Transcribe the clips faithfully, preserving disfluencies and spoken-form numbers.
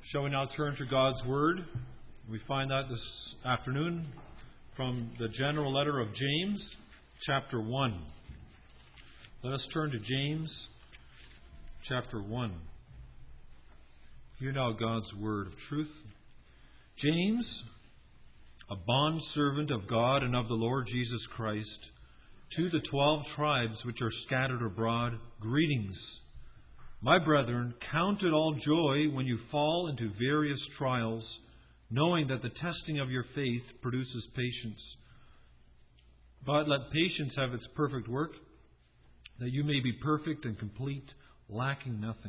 Shall we now turn to God's Word? We find that this afternoon from the general letter of James, chapter one. Let us turn to James, chapter one. Hear now God's Word of truth. James, a bondservant of God and of the Lord Jesus Christ, to the twelve tribes which are scattered abroad, greetings. My brethren, count it all joy when you fall into various trials, knowing that the testing of your faith produces patience. But let patience have its perfect work, that you may be perfect and complete, lacking nothing.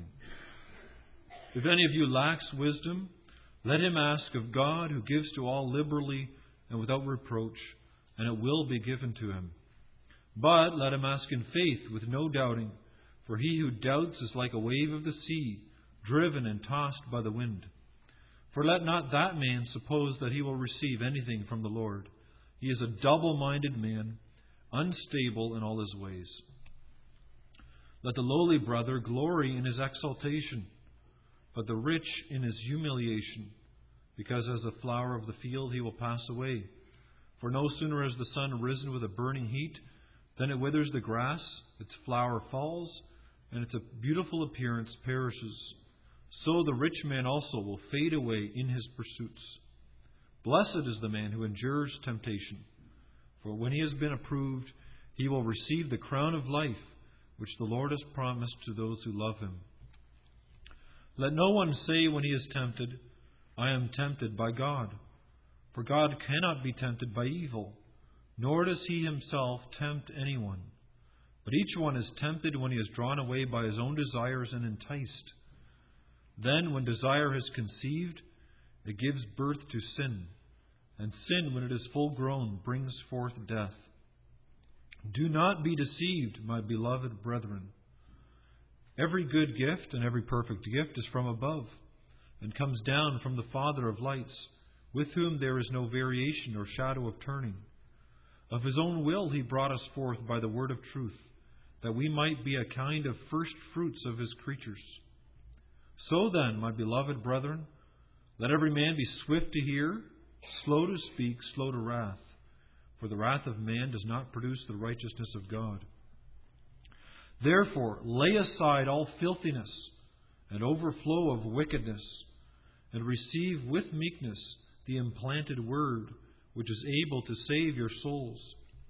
If any of you lacks wisdom, let him ask of God, who gives to all liberally and without reproach, and it will be given to him. But let him ask in faith, with no doubting. For he who doubts is like a wave of the sea, driven and tossed by the wind. For let not that man suppose that he will receive anything from the Lord. He is a double-minded man, unstable in all his ways. Let the lowly brother glory in his exaltation, but the rich in his humiliation, because as the flower of the field he will pass away. For no sooner has the sun risen with a burning heat, than it withers the grass, its flower falls, and its beautiful appearance perishes. So the rich man also will fade away in his pursuits. Blessed is the man who endures temptation, for when he has been approved, he will receive the crown of life, which the Lord has promised to those who love him. Let no one say when he is tempted, I am tempted by God. For God cannot be tempted by evil, nor does he himself tempt anyone. But each one is tempted when he is drawn away by his own desires and enticed. Then, when desire has conceived, it gives birth to sin. And sin, when it is full grown, brings forth death. Do not be deceived, my beloved brethren. Every good gift and every perfect gift is from above, and comes down from the Father of lights, with whom there is no variation or shadow of turning. Of his own will he brought us forth by the word of truth, that we might be a kind of first fruits of his creatures. So then, my beloved brethren, let every man be swift to hear, slow to speak, slow to wrath. For the wrath of man does not produce the righteousness of God. Therefore, lay aside all filthiness and overflow of wickedness, and receive with meekness the implanted word, which is able to save your souls.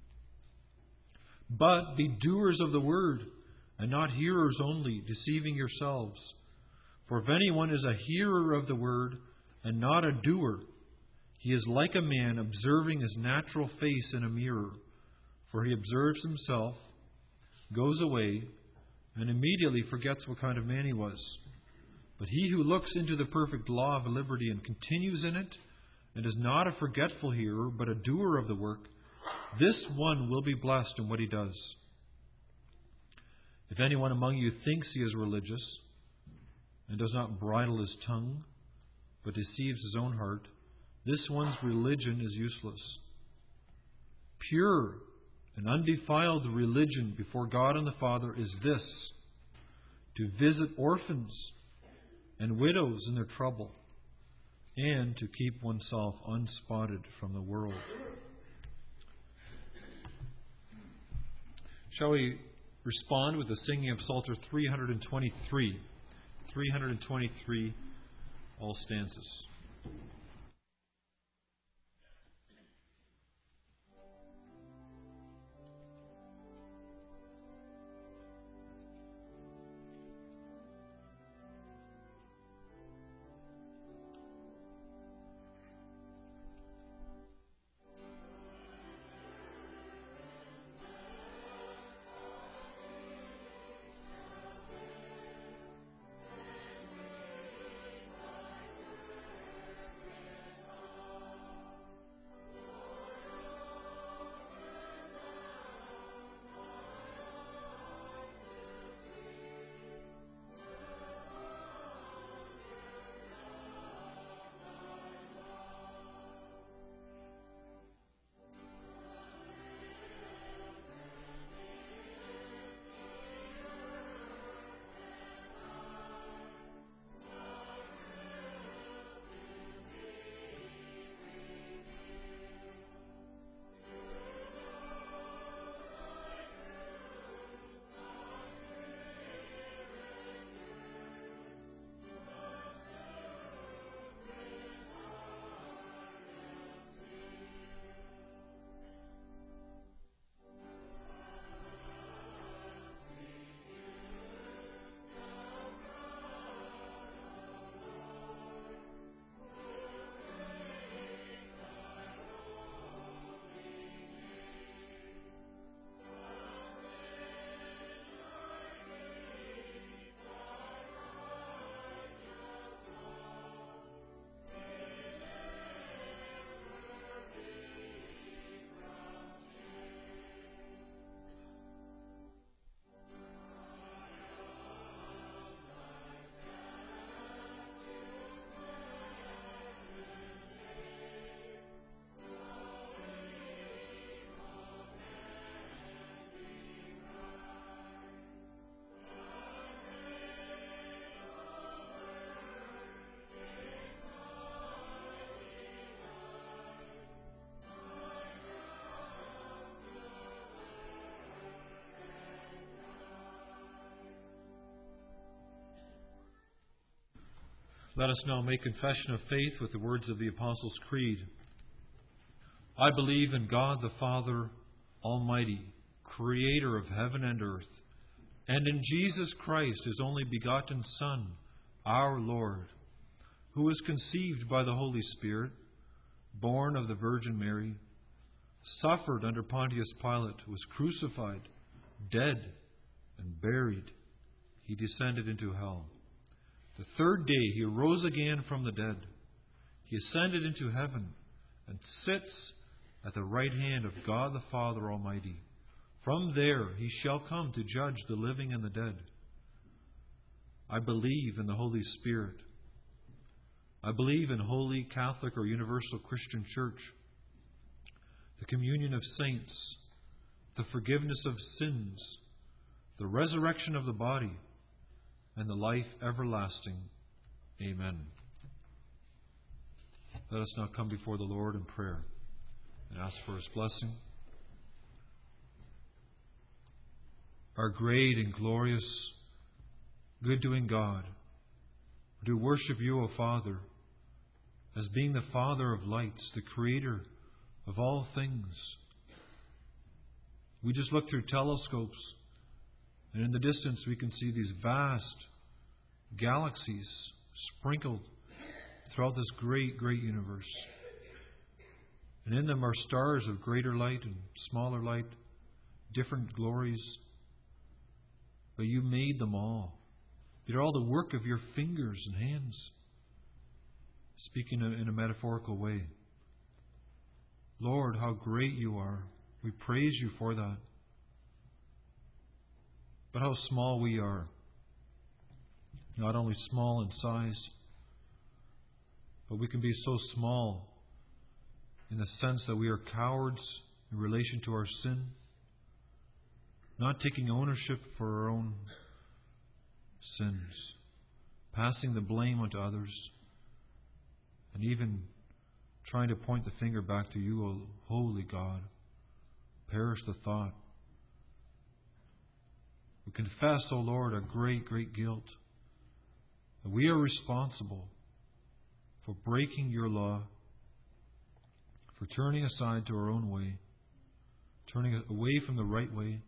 But be doers of the word, and not hearers only, deceiving yourselves. For if anyone is a hearer of the word, and not a doer, he is like a man observing his natural face in a mirror. For he observes himself, goes away, and immediately forgets what kind of man he was. But he who looks into the perfect law of liberty and continues in it, and is not a forgetful hearer, but a doer of the work, this one will be blessed in what he does. If anyone among you thinks he is religious, and does not bridle his tongue, but deceives his own heart, this one's religion is useless. Pure and undefiled religion before God and the Father is this, to visit orphans and widows in their trouble, and to keep oneself unspotted from the world. Shall we respond with the singing of Psalter three twenty-three? three twenty-three, all stanzas. Let us now make confession of faith with the words of the Apostles' Creed. I believe in God the Father Almighty, Creator of heaven and earth, and in Jesus Christ, His only begotten Son, our Lord, who was conceived by the Holy Spirit, born of the Virgin Mary, suffered under Pontius Pilate, was crucified, dead, and buried. He descended into hell. The third day He arose again from the dead. He ascended into heaven and sits at the right hand of God the Father Almighty. From there He shall come to judge the living and the dead. I believe in the Holy Spirit. I believe in Holy Catholic or Universal Christian Church, the communion of saints, the forgiveness of sins, the resurrection of the body, and the life everlasting. Amen. Let us now come before the Lord in prayer and ask for His blessing. Our great and glorious, good-doing God, we do worship You, O Father, as being the Father of lights, the Creator of all things. We just look through telescopes, and in the distance we can see these vast galaxies sprinkled throughout this great, great universe. And in them are stars of greater light and smaller light, different glories. But You made them all. They're all the work of Your fingers and hands. Speaking in a metaphorical way. Lord, how great You are. We praise You for that. But how small we are. Not only small in size, but we can be so small in the sense that we are cowards in relation to our sin, not taking ownership for our own sins, passing the blame onto others, and even trying to point the finger back to You, O holy God. Perish the thought. We confess, O Lord, our great, great guilt. That we are responsible for breaking Your law, for turning aside to our own way, turning away from the right way,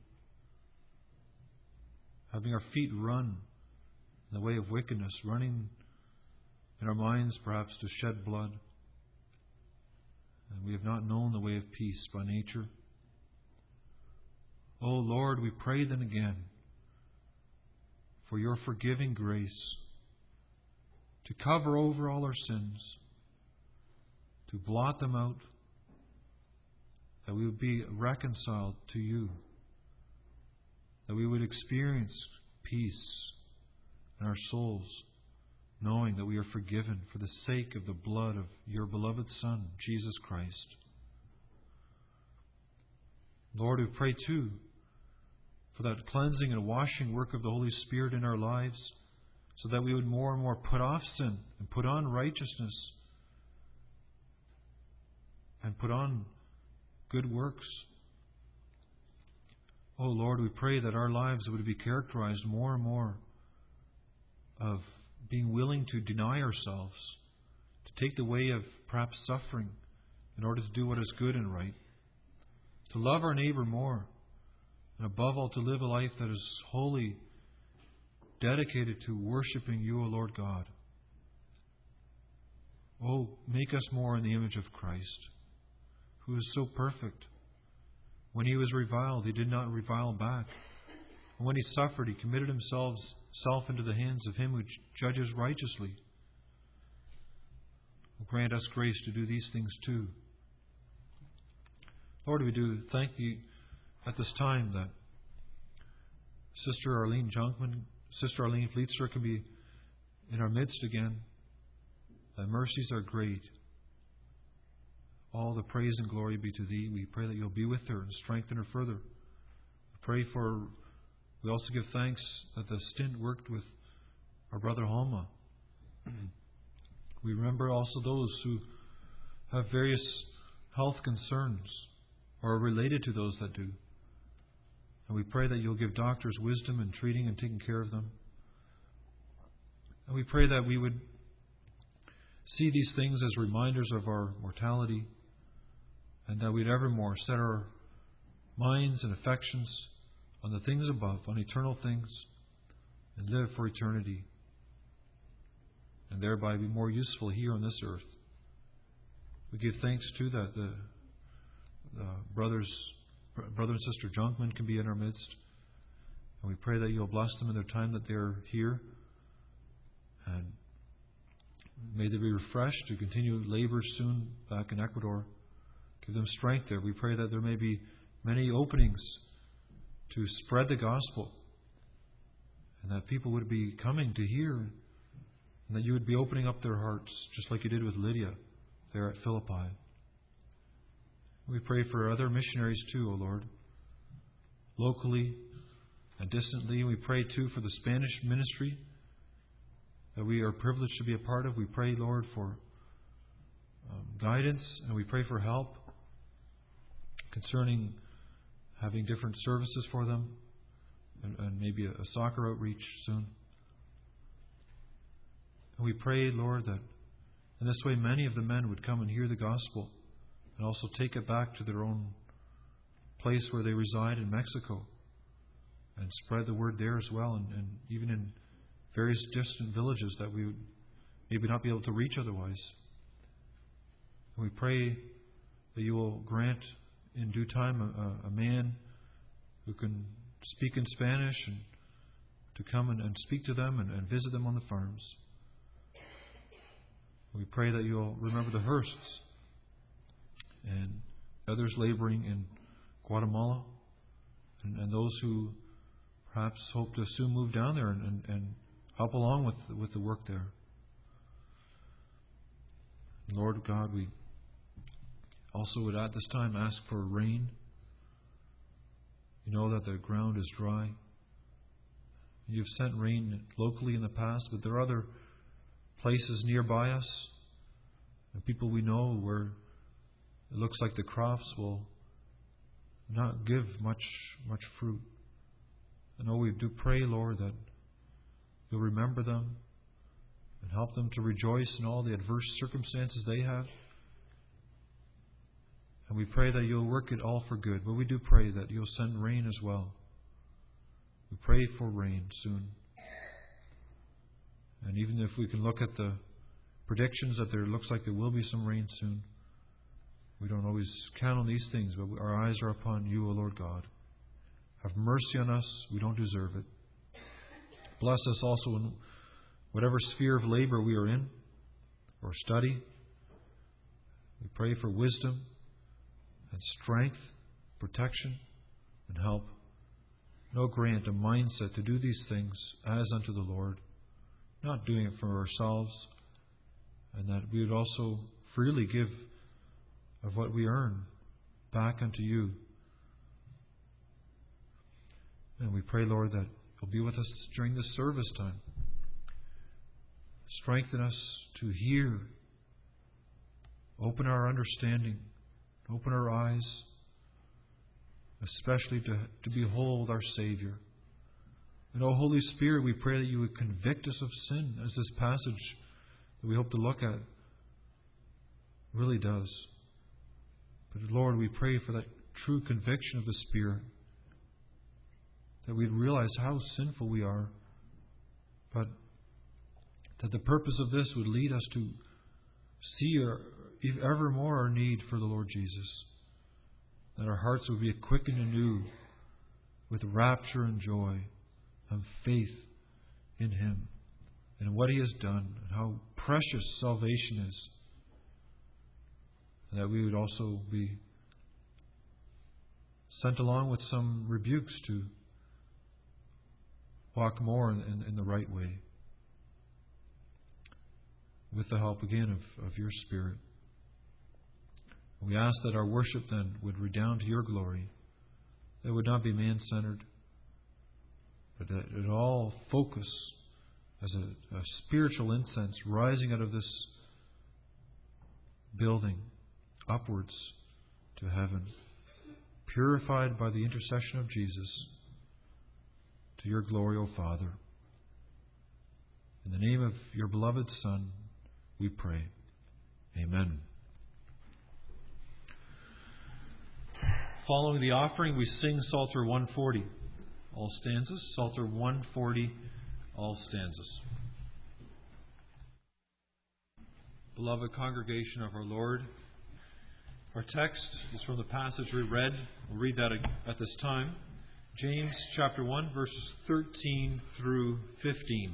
having our feet run in the way of wickedness, running in our minds perhaps to shed blood. And we have not known the way of peace by nature. O Lord, we pray then again for Your forgiving grace to cover over all our sins, to blot them out, that we would be reconciled to You, that we would experience peace in our souls, knowing that we are forgiven for the sake of the blood of Your beloved Son, Jesus Christ. Lord, we pray too for that cleansing and washing work of the Holy Spirit in our lives, so that we would more and more put off sin and put on righteousness and put on good works. Oh Lord, we pray that our lives would be characterized more and more of being willing to deny ourselves, to take the way of perhaps suffering in order to do what is good and right, to love our neighbor more, and above all to live a life that is wholly dedicated to worshiping You, O Lord God. Oh, make us more in the image of Christ, who is so perfect. When He was reviled, He did not revile back. And when He suffered, He committed Himself self into the hands of Him who judges righteously. Grant us grace to do these things too. Lord, we do thank Thee at this time that Sister Arlene Junkman, Sister Arlene Fleetzer can be in our midst again. Thy mercies are great. All the praise and glory be to Thee. We pray that You'll be with her and strengthen her further. We pray for, we also give thanks that the stint worked with our brother Halma. We remember also those who have various health concerns or are related to those that do. And we pray that You'll give doctors wisdom in treating and taking care of them. And we pray that we would see these things as reminders of our mortality, and that we'd evermore set our minds and affections on the things above, on eternal things, and live for eternity, and thereby be more useful here on this earth. We give thanks too that the, the brothers, brother and sister Junkman can be in our midst, and we pray that you'll bless them in their time that they're here, and may they be refreshed to continue labor soon back in Ecuador. Give them strength there. We pray that there may be many openings to spread the gospel, and that people would be coming to hear, and that you would be opening up their hearts, just like you did with Lydia there at Philippi. We pray for other missionaries too, O Lord, locally and distantly. We pray too for the Spanish ministry that we are privileged to be a part of. We pray, Lord, for um, guidance, and we pray for help concerning having different services for them, and, and maybe a, a soccer outreach soon. And we pray, Lord, that in this way many of the men would come and hear the gospel and also take it back to their own place where they reside in Mexico and spread the word there as well, and, and even in various distant villages that we would maybe not be able to reach otherwise. And we pray that you will grant in due time a, a man who can speak in Spanish and to come and, and speak to them and, and visit them on the farms. We pray that you'll remember the Hursts and others laboring in Guatemala, and, and those who perhaps hope to soon move down there and, and, and help along with, with the work there. Lord God, we also would at this time ask for rain. You know that the ground is dry. You've sent rain locally in the past, but there are other places nearby us and people we know where it looks like the crops will not give much much fruit. And oh, we do pray, Lord, that you'll remember them and help them to rejoice in all the adverse circumstances they have. And we pray that you'll work it all for good. But we do pray that you'll send rain as well. We pray for rain soon. And even if we can look at the predictions that there looks like there will be some rain soon, we don't always count on these things, but our eyes are upon you, O Lord God. Have mercy on us. We don't deserve it. Bless us also in whatever sphere of labor we are in or study. We pray for wisdom and strength, protection, and help. No, grant a mindset to do these things as unto the Lord, not doing it for ourselves, and that we would also freely give of what we earn back unto you. And we pray, Lord, that you'll be with us during this service time. Strengthen us to hear. Open our understanding. Open our eyes, especially to, to behold our Savior. And, O Holy Spirit, we pray that you would convict us of sin, as this passage that we hope to look at really does. But, Lord, we pray for that true conviction of the Spirit, that we'd realize how sinful we are, but that the purpose of this would lead us to see our, ever more our need for the Lord Jesus, that our hearts would be quickened anew with rapture and joy and faith in Him and what He has done and how precious salvation is, and that we would also be sent along with some rebukes to walk more in, in, in the right way, with the help again of, of your Spirit. We ask that our worship then would redound to your glory. That it would not be man-centered, but that it would all focus as a, a spiritual incense rising out of this building upwards to heaven, purified by the intercession of Jesus, to your glory, O Father. In the name of your beloved Son, we pray. Amen. Following the offering, we sing Psalter one forty. All stanzas. Psalter one forty. All stanzas. Beloved congregation of our Lord, our text is from the passage we read. We'll read that at this time. James chapter one, verses thirteen through fifteen.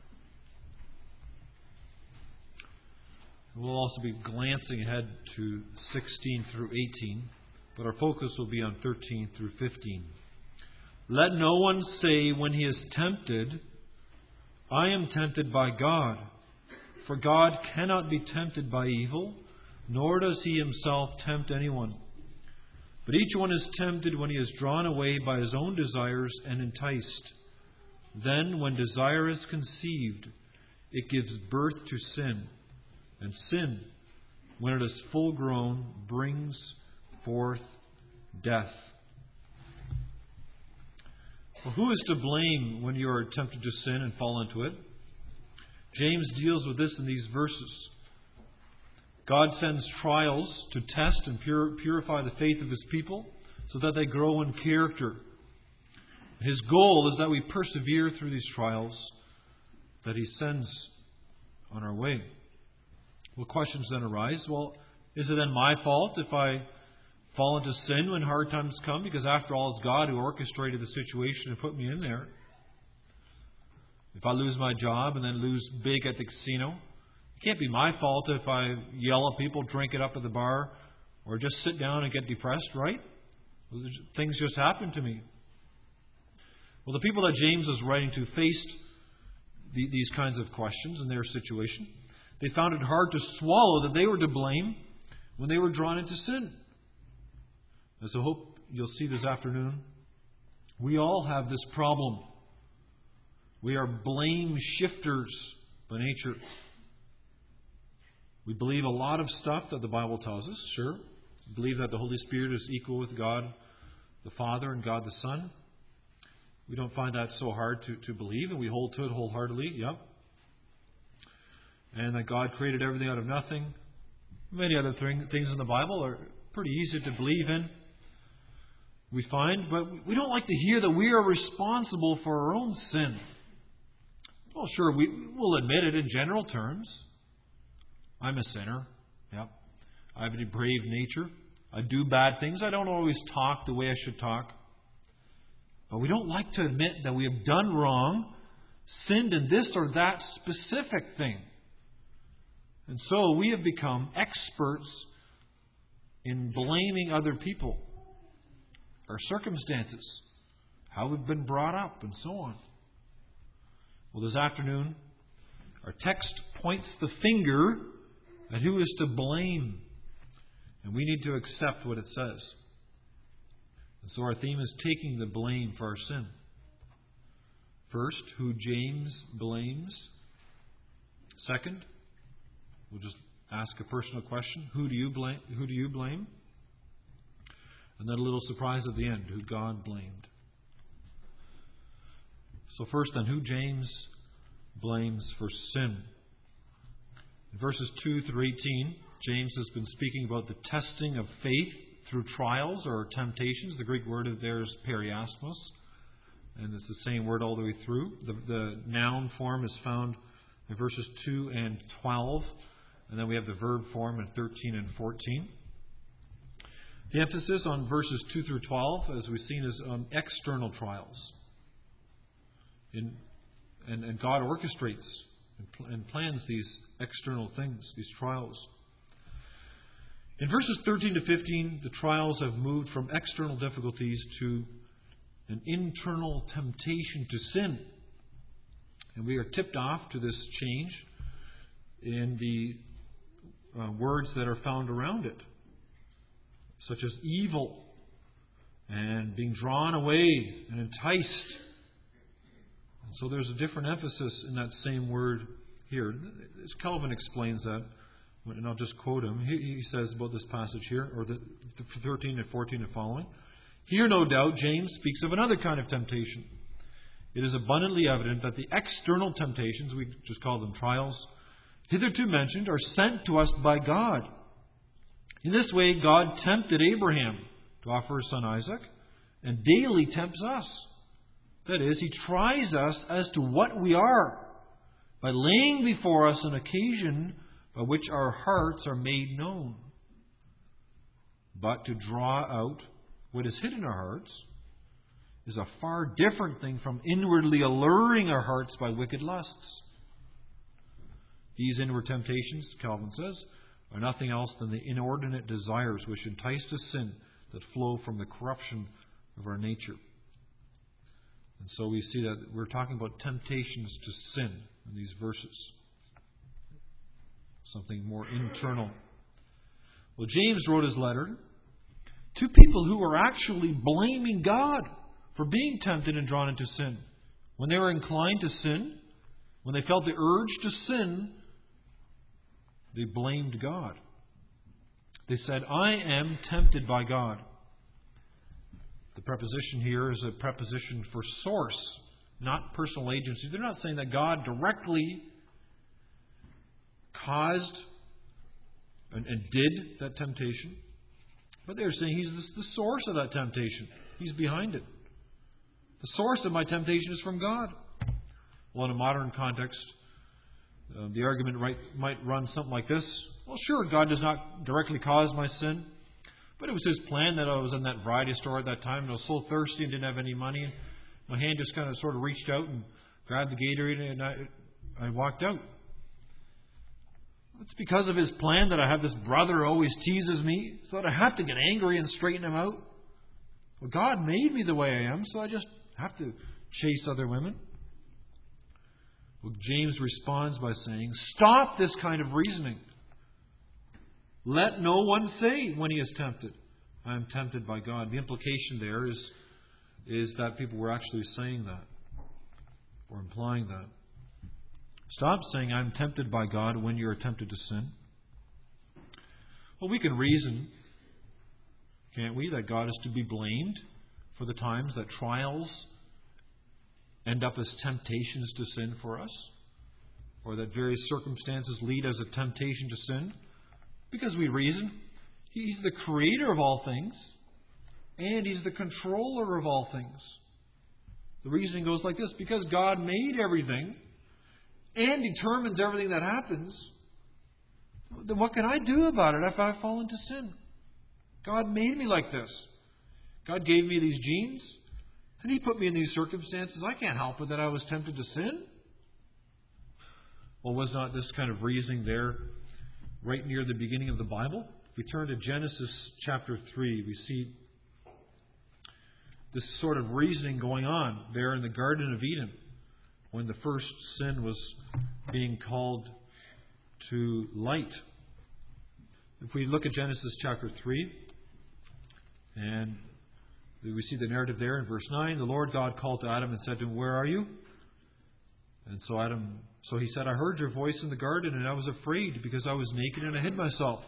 We'll also be glancing ahead to sixteen through eighteen, but our focus will be on thirteen through fifteen. Let no one say when he is tempted, I am tempted by God. For God cannot be tempted by evil, nor does He Himself tempt anyone. But each one is tempted when he is drawn away by his own desires and enticed. Then, when desire is conceived, it gives birth to sin. And sin, when it is full grown, brings forth death. Well, who is to blame when you are tempted to sin and fall into it? James deals with this in these verses. God sends trials to test and pur- purify the faith of His people so that they grow in character. His goal is that we persevere through these trials that He sends on our way. Well, questions then arise. Well, is it then my fault if I fall into sin when hard times come? Because after all, it's God who orchestrated the situation and put me in there. If I lose my job and then lose big at the casino, it can't be my fault if I yell at people, drink it up at the bar, or just sit down and get depressed, right? Things just happen to me. Well, the people that James is writing to faced the, these kinds of questions in their situation. They found it hard to swallow that they were to blame when they were drawn into sin. As I hope you'll see this afternoon, we all have this problem. We are blame shifters by nature. We believe a lot of stuff that the Bible tells us, sure. We believe that the Holy Spirit is equal with God the Father and God the Son. We don't find that so hard to, to believe, and we hold to it wholeheartedly, yep. And that God created everything out of nothing. Many other thing, things in the Bible are pretty easy to believe in, we find, but we don't like to hear that we are responsible for our own sin. Well, sure, we will admit it in general terms. I'm a sinner. Yep. I have a depraved nature. I do bad things. I don't always talk the way I should talk. But we don't like to admit that we have done wrong, sinned in this or that specific thing. And so we have become experts in blaming other people, our circumstances, how we've been brought up, and so on. Well, this afternoon, our text points the finger at who is to blame. And we need to accept what it says. And so our theme is taking the blame for our sin. First, who James blames. Second, we'll just ask a personal question. Who do you blame? Who do you blame? And then a little surprise at the end, who God blamed. So first then, who James blames for sin. In verses two through eighteen, James has been speaking about the testing of faith through trials or temptations. The Greek word there is periasmos, and it's the same word all the way through. The, the noun form is found in verses two and twelve, and then we have the verb form in thirteen and fourteen. The emphasis on verses two through twelve, as we've seen, is on external trials. In, and, and God orchestrates and, pl- and plans these external things, these trials. In verses thirteen to fifteen, the trials have moved from external difficulties to an internal temptation to sin. And we are tipped off to this change in the uh, words that are found around it, such as evil and being drawn away and enticed. And so there's a different emphasis in that same word here. As Calvin explains that, and I'll just quote him. He, he says about this passage here, or the, the thirteen and fourteen and following. Here, no doubt, James speaks of another kind of temptation. It is abundantly evident that the external temptations, we just call them trials, hitherto mentioned are sent to us by God. In this way, God tempted Abraham to offer his son Isaac, and daily tempts us. That is, He tries us as to what we are, by laying before us an occasion by which our hearts are made known. But to draw out what is hid in our hearts is a far different thing from inwardly alluring our hearts by wicked lusts. These inward temptations, Calvin says, are nothing else than the inordinate desires which entice to sin that flow from the corruption of our nature. And so we see that we're talking about temptations to sin in these verses. Something more internal. Well, James wrote his letter to people who were actually blaming God for being tempted and drawn into sin. When they were inclined to sin, when they felt the urge to sin, they blamed God. They said, I am tempted by God. The preposition here is a preposition for source, not personal agency. They're not saying that God directly caused and, and did that temptation, but they're saying He's the, the source of that temptation. He's behind it. The source of my temptation is from God. Well, in a modern context, uh, the argument right, might run something like this. Well, sure, God does not directly cause my sin, but it was His plan that I was in that variety store at that time, and I was so thirsty and didn't have any money. My hand just kind of sort of reached out and grabbed the Gatorade, and I, I walked out. It's because of His plan that I have this brother who always teases me, so that I have to get angry and straighten him out. Well, God made me the way I am, so I just have to chase other women. Well, James responds by saying, stop this kind of reasoning. Let no one say when he is tempted, I am tempted by God. The implication there is, is that people were actually saying that, or implying that. Stop saying, I'm tempted by God when you're tempted to sin. Well, we can reason, can't we, that God is to be blamed for the times that trials end up as temptations to sin for us, or that various circumstances lead as a temptation to sin. Because we reason, He's the creator of all things, and He's the controller of all things. The reasoning goes like this: because God made everything and determines everything that happens, then what can I do about it if I fall into sin? God made me like this. God gave me these genes, and He put me in these circumstances. I can't help it that I was tempted to sin. Well, was not this kind of reasoning there right near the beginning of the Bible? If we turn to Genesis chapter three, we see this sort of reasoning going on there in the Garden of Eden when the first sin was being called to light. If we look at Genesis chapter three, and we see the narrative there in verse nine, the Lord God called to Adam and said to him, where are you? And so Adam, so he said, I heard your voice in the garden, and I was afraid because I was naked and I hid myself.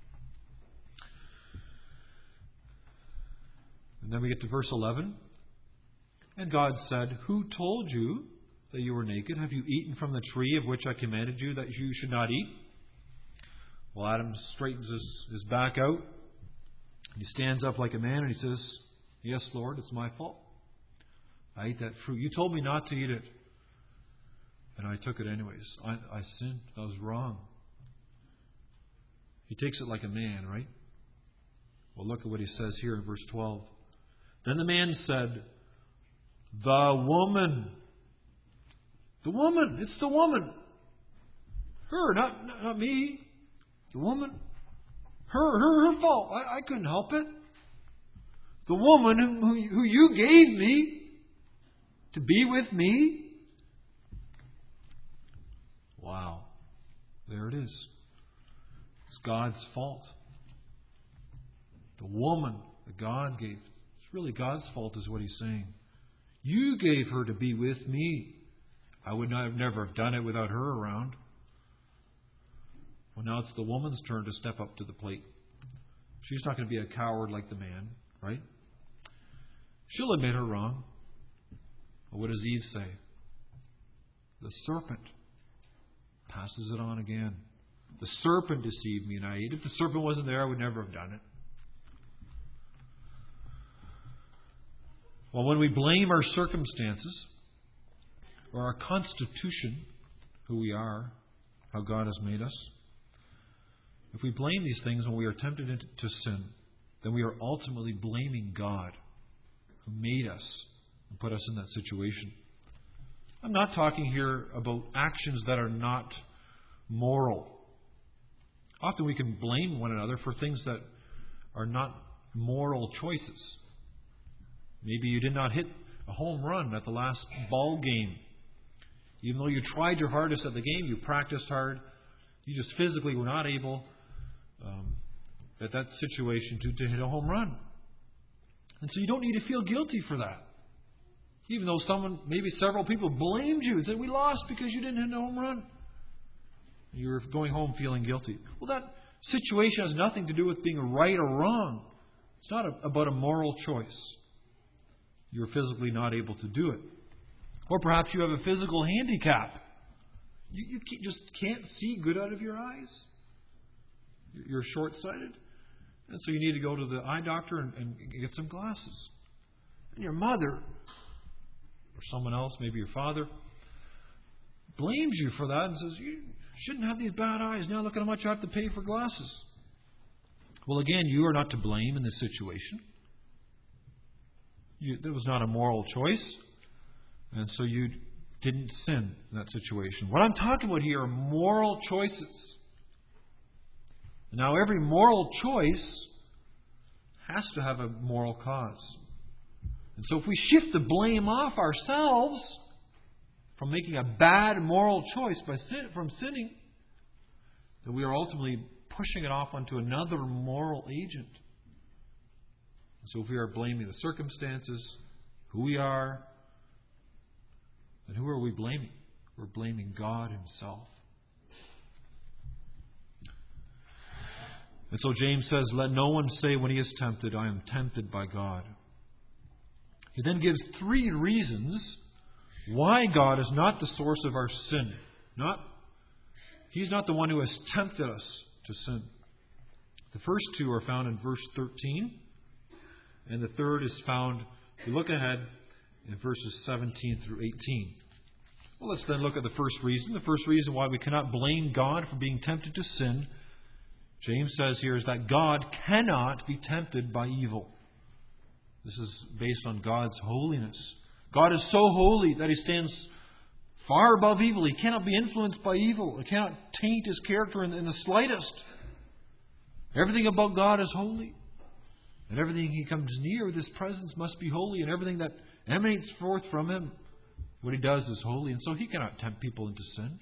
And then we get to verse eleven. And God said, who told you that you were naked? Have you eaten from the tree of which I commanded you that you should not eat? Well, Adam straightens his, his back out. He stands up like a man and he says, yes, Lord, it's my fault. I ate that fruit. You told me not to eat it. And I took it anyways. I, I sinned. I was wrong. He takes it like a man, right? Well, look at what he says here in verse twelve. Then the man said, the woman. The woman. It's the woman. Her, not, not, not me. The woman. Her, her, her fault. I, I couldn't help it. The woman who, who, who you gave me to be with me. Wow. There it is. It's God's fault. The woman that God gave. It's really God's fault is what he's saying. You gave her to be with me. I would not have never have done it without her around. Well, now it's the woman's turn to step up to the plate. She's not going to be a coward like the man, right? She'll admit her wrong. But what does Eve say? The serpent passes it on again. The serpent deceived me and I ate. If the serpent wasn't there, I would never have done it. Well, when we blame our circumstances or our constitution, who we are, how God has made us, if we blame these things when we are tempted to sin, then we are ultimately blaming God who made us and put us in that situation. I'm not talking here about actions that are not moral. Often we can blame one another for things that are not moral choices. Maybe you did not hit a home run at the last ball game. Even though you tried your hardest at the game, you practiced hard, you just physically were not able um, at that situation to, to hit a home run. And so you don't need to feel guilty for that. Even though someone, maybe several people blamed you and said, we lost because you didn't hit a home run. You were going home feeling guilty. Well, that situation has nothing to do with being right or wrong. It's not a, about a moral choice. You're physically not able to do it. Or perhaps you have a physical handicap. You, you can't, just can't see good out of your eyes. You're short-sighted. And so you need to go to the eye doctor and, and get some glasses. And your mother, or someone else, maybe your father, blames you for that and says, you shouldn't have these bad eyes. Now look at how much you have to pay for glasses. Well, again, you are not to blame in this situation. You, that was not a moral choice. And so you didn't sin in that situation. What I'm talking about here are moral choices. Now, every moral choice has to have a moral cause. And so if we shift the blame off ourselves from making a bad moral choice by sin, from sinning, then we are ultimately pushing it off onto another moral agent. And so if we are blaming the circumstances, who we are, then who are we blaming? We're blaming God Himself. And so James says, let no one say when he is tempted, I am tempted by God. He then gives three reasons why God is not the source of our sin. Not, He's not the one who has tempted us to sin. The first two are found in verse thirteen. And the third is found, if you look ahead, in verses seventeen through eighteen. Well, let's then look at the first reason. The first reason why we cannot blame God for being tempted to sin, James says here, is that God cannot be tempted by evil. This is based on God's holiness. God is so holy that He stands far above evil. He cannot be influenced by evil. It cannot taint His character in, in the slightest. Everything about God is holy. And everything He comes near with His presence must be holy. And everything that emanates forth from Him, what He does is holy. And so He cannot tempt people into sin.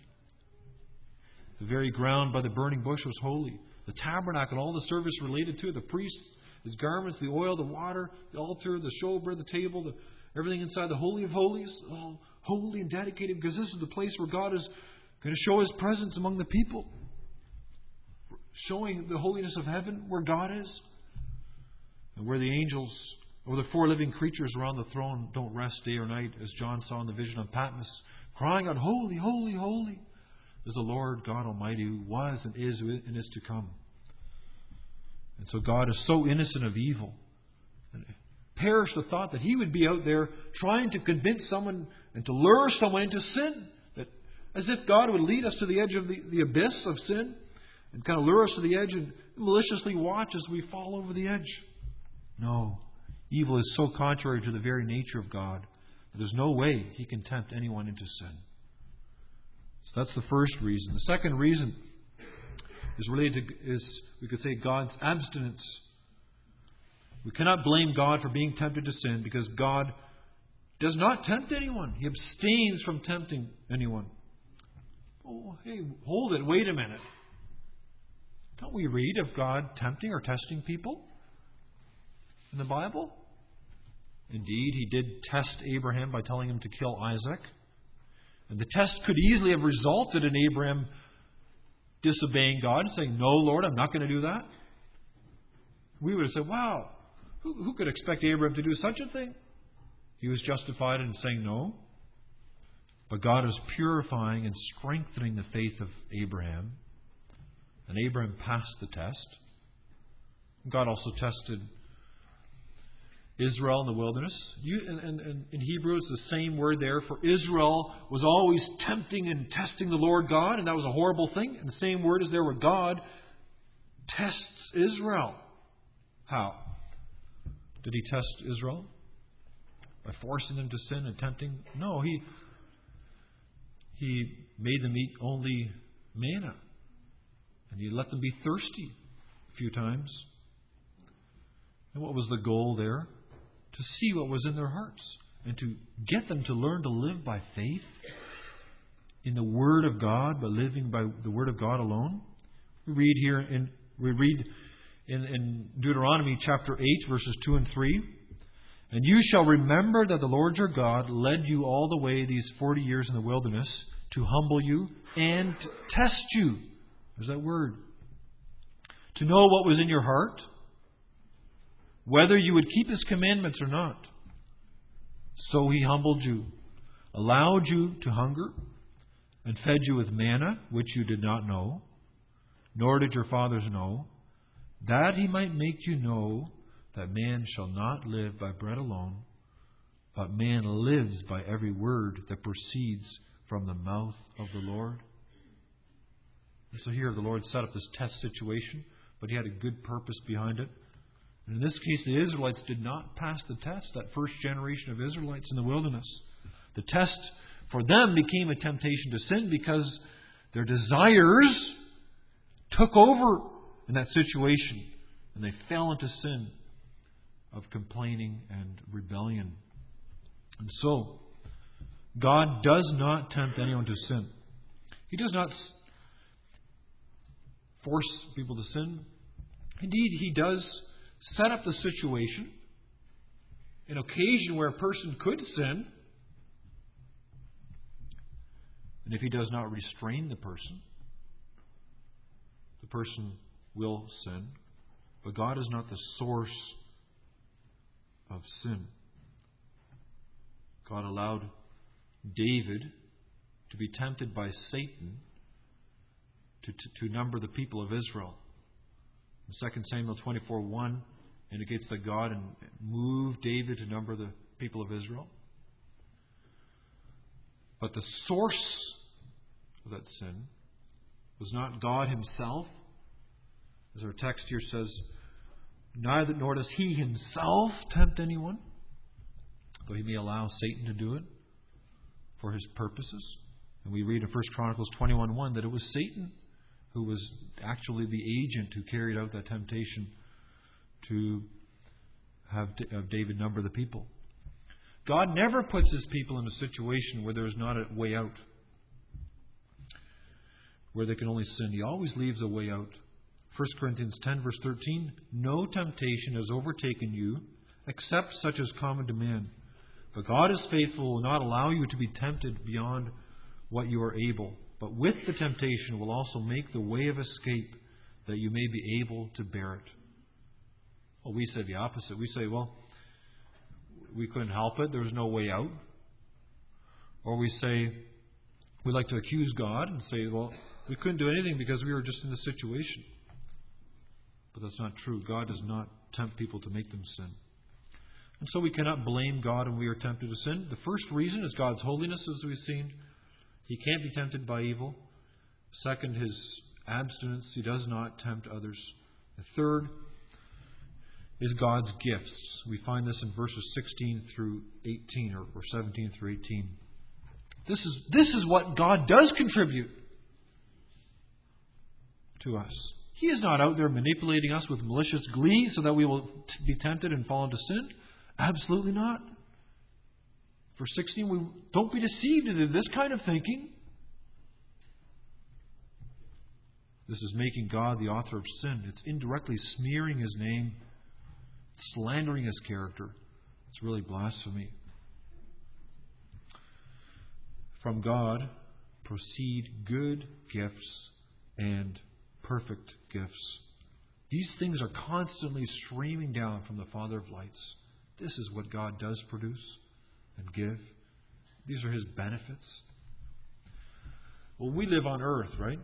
The very ground by the burning bush was holy. The tabernacle, all the service related to it, the priests, his garments, the oil, the water, the altar, the showbread, the table, the, everything inside the Holy of Holies, all holy and dedicated, because this is the place where God is going to show His presence among the people. Showing the holiness of heaven where God is. And where the angels, or the four living creatures around the throne don't rest day or night, as John saw in the vision of Patmos, crying out, holy, holy, holy, is the Lord God Almighty, who was and is and is to come. And so God is so innocent of evil. And perish the thought that He would be out there trying to convince someone and to lure someone into sin. That, as if God would lead us to the edge of the, the abyss of sin and kind of lure us to the edge and maliciously watch as we fall over the edge. No. Evil is so contrary to the very nature of God that there's no way He can tempt anyone into sin. So that's the first reason. The second reason is related to, is, we could say, God's abstinence. We cannot blame God for being tempted to sin because God does not tempt anyone. He abstains from tempting anyone. Oh, hey, hold it. Wait a minute. Don't we read of God tempting or testing people in the Bible? Indeed, He did test Abraham by telling him to kill Isaac. And the test could easily have resulted in Abraham disobeying God and saying, no, Lord, I'm not going to do that. We would have said, wow, who, who could expect Abraham to do such a thing? He was justified in saying no. But God is purifying and strengthening the faith of Abraham. And Abraham passed the test. God also tested Israel in the wilderness. You, and, and, and in Hebrew, it's the same word there. For Israel was always tempting and testing the Lord God, and that was a horrible thing. And the same word is there where God tests Israel. How? Did He test Israel? By forcing them to sin and tempting? No, He He made them eat only manna. And He let them be thirsty a few times. And what was the goal there? To see what was in their hearts and to get them to learn to live by faith in the Word of God, by living by the Word of God alone. We read here in we read in, in Deuteronomy chapter eight, verses two and three. And you shall remember that the Lord your God led you all the way these forty years in the wilderness to humble you and test you. There's that word. To know what was in your heart, whether you would keep His commandments or not. So He humbled you, allowed you to hunger, and fed you with manna, which you did not know, nor did your fathers know, that He might make you know that man shall not live by bread alone, but man lives by every word that proceeds from the mouth of the Lord. And so here the Lord set up this test situation, but He had a good purpose behind it. And in this case, the Israelites did not pass the test, that first generation of Israelites in the wilderness. The test for them became a temptation to sin because their desires took over in that situation, and they fell into sin of complaining and rebellion. And so, God does not tempt anyone to sin. He does not force people to sin. Indeed, He does set up the situation, an occasion where a person could sin. And if He does not restrain the person, the person will sin. But God is not the source of sin. God allowed David to be tempted by Satan to, to, to number the people of Israel. In Second Samuel twenty-four one indicates that God moved David to number the people of Israel. But the source of that sin was not God Himself. As our text here says, neither nor does He Himself tempt anyone, though He may allow Satan to do it for His purposes. And we read in First Chronicles twenty-one one that it was Satan who was actually the agent who carried out that temptation to have David number the people. God never puts His people in a situation where there is not a way out, where they can only sin. He always leaves a way out. First Corinthians ten, verse thirteen, no temptation has overtaken you except such as common to man. But God is faithful, will not allow you to be tempted beyond what you are able. But with the temptation will also make the way of escape, that you may be able to bear it. Well, we say the opposite. We say, well, we couldn't help it. There was no way out. Or we say, we like to accuse God and say, well, we couldn't do anything because we were just in this situation. But that's not true. God does not tempt people to make them sin. And so we cannot blame God when we are tempted to sin. The first reason is God's holiness, as we've seen. He can't be tempted by evil. Second, His abstinence. He does not tempt others. The third is God's gifts. We find this in verses sixteen through eighteen, or, or seventeen through eighteen. This is, this is what God does contribute to us. He is not out there manipulating us with malicious glee so that we will be tempted and fall into sin. Absolutely not. Verse sixteen, we don't be deceived into this kind of thinking. This is making God the author of sin. It's indirectly smearing His name, slandering His character. It's really blasphemy. From God proceed good gifts and perfect gifts. These things are constantly streaming down from the Father of lights. This is what God does produce and give. These are His benefits. Well, we live on earth, right?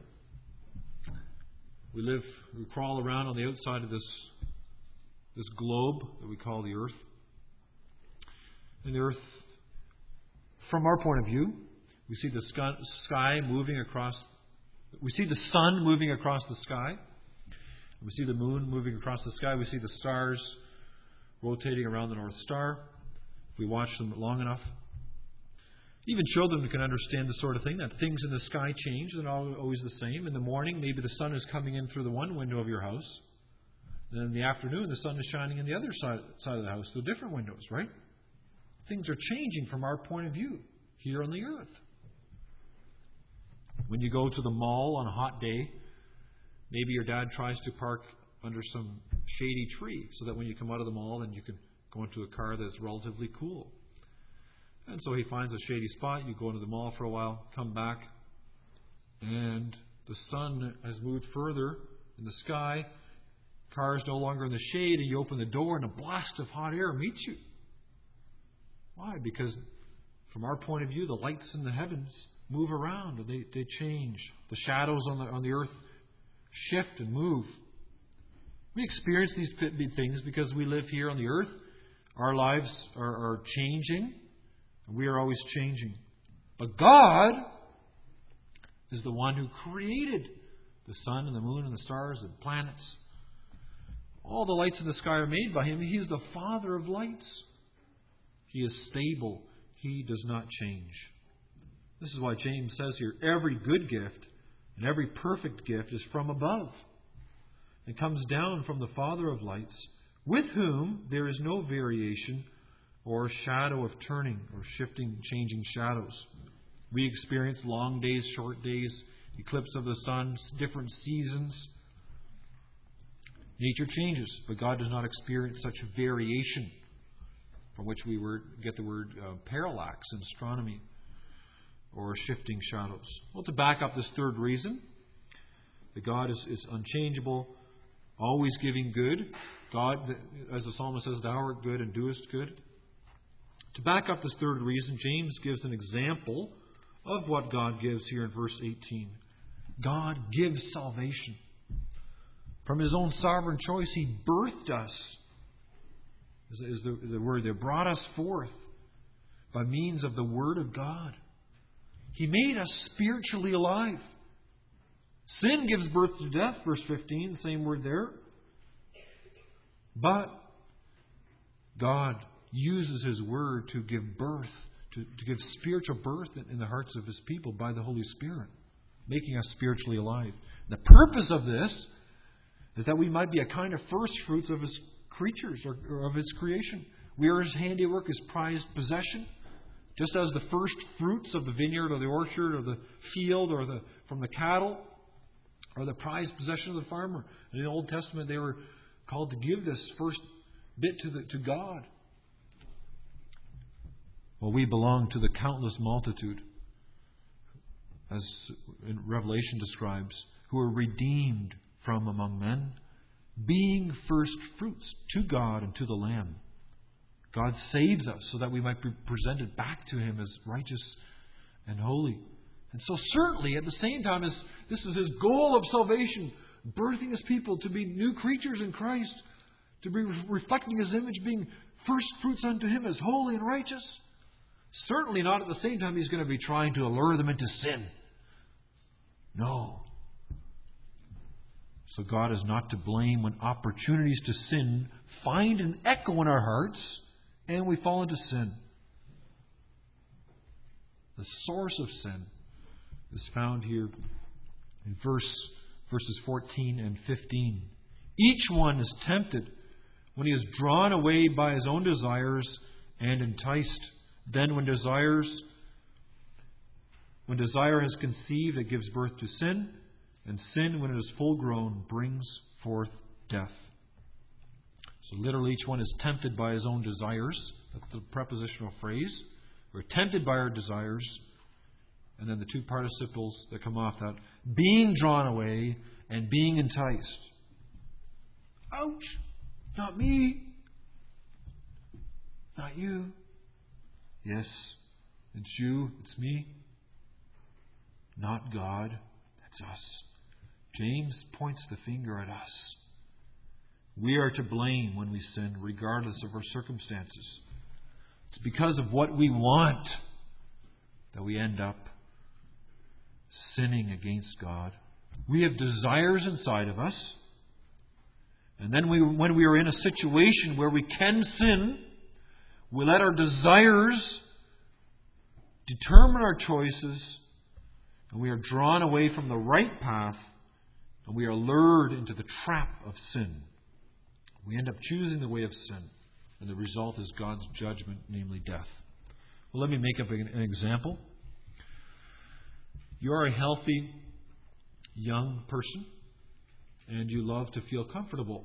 We live, we crawl around on the outside of this, this globe that we call the earth. And the earth, from our point of view, we see the sky moving across, we see the sun moving across the sky. We see the moon moving across the sky. We see the stars rotating around the North Star. If we watch them long enough. Even children can understand the sort of thing, that things in the sky change. They're not always the same. In the morning, maybe the sun is coming in through the one window of your house. Then in the afternoon, the sun is shining in the other side, side of the house through different windows, right? Things are changing from our point of view here on the earth. When you go to the mall on a hot day, maybe your dad tries to park under some shady tree so that when you come out of the mall, then you can go into a car that's relatively cool. And so he finds a shady spot. You go into the mall for a while, come back, and the sun has moved further in the sky. Car is no longer in the shade, and you open the door, and a blast of hot air meets you. Why? Because from our point of view, the lights in the heavens move around, and they, they change. The shadows on the on the earth shift and move. We experience these things because we live here on the earth. Our lives are, are changing. We are always changing. But God is the one who created the sun and the moon and the stars and planets. All the lights in the sky are made by Him. He is the Father of lights. He is stable. He does not change. This is why James says here, every good gift and every perfect gift is from above. It comes down from the Father of lights, with whom there is no variation or shadow of turning or shifting, changing shadows. We experience long days, short days, eclipse of the sun, different seasons. Nature changes, but God does not experience such variation, from which we word, get the word uh, parallax in astronomy, or shifting shadows. Well, to back up this third reason, that God is, is unchangeable, always giving good. God, as the psalmist says, thou art good and doest good. To back up this third reason, James gives an example of what God gives here in verse eighteen. God gives salvation. From His own sovereign choice, He birthed us, is the, the word there, brought us forth by means of the Word of God. He made us spiritually alive. Sin gives birth to death, verse fifteen, same word there. But God uses His Word to give birth, to, to give spiritual birth in, in the hearts of His people by the Holy Spirit, making us spiritually alive. And the purpose of this is that we might be a kind of first fruits of His creatures, or, or of His creation. We are His handiwork, His prized possession. Just as the first fruits of the vineyard or the orchard or the field or the from the cattle are the prized possession of the farmer. In the Old Testament, they were called to give this first bit to the, to God. Well, we belong to the countless multitude, as in Revelation describes, who are redeemed from among men, being first fruits to God and to the Lamb. God saves us so that we might be presented back to Him as righteous and holy. And so certainly at the same time as this is His goal of salvation, birthing His people to be new creatures in Christ, to be reflecting His image, being first fruits unto Him as holy and righteous, certainly not at the same time He's going to be trying to allure them into sin. No. So God is not to blame when opportunities to sin find an echo in our hearts and we fall into sin. The source of sin is found here in verse verses fourteen and fifteen. Each one is tempted when he is drawn away by his own desires and enticed. Then when desires when desire has conceived, it gives birth to sin, and sin, when it is full grown, brings forth death. So literally each one is tempted by his own desires. That's the prepositional phrase. We're tempted by our desires. And then the two participles that come off that. Being drawn away and being enticed. Ouch! Not me. Not you. Yes, it's you. It's me. not God. That's us. James points the finger at us. We are to blame when we sin, regardless of our circumstances. It's because of what we want that we end up sinning against God. We have desires inside of us. And then we, when we are in a situation where we can sin, we let our desires determine our choices, and we are drawn away from the right path, and we are lured into the trap of sin. We end up choosing the way of sin, and the result is God's judgment, namely death. Well, let me make up an example. You're a healthy young person, and you love to feel comfortable.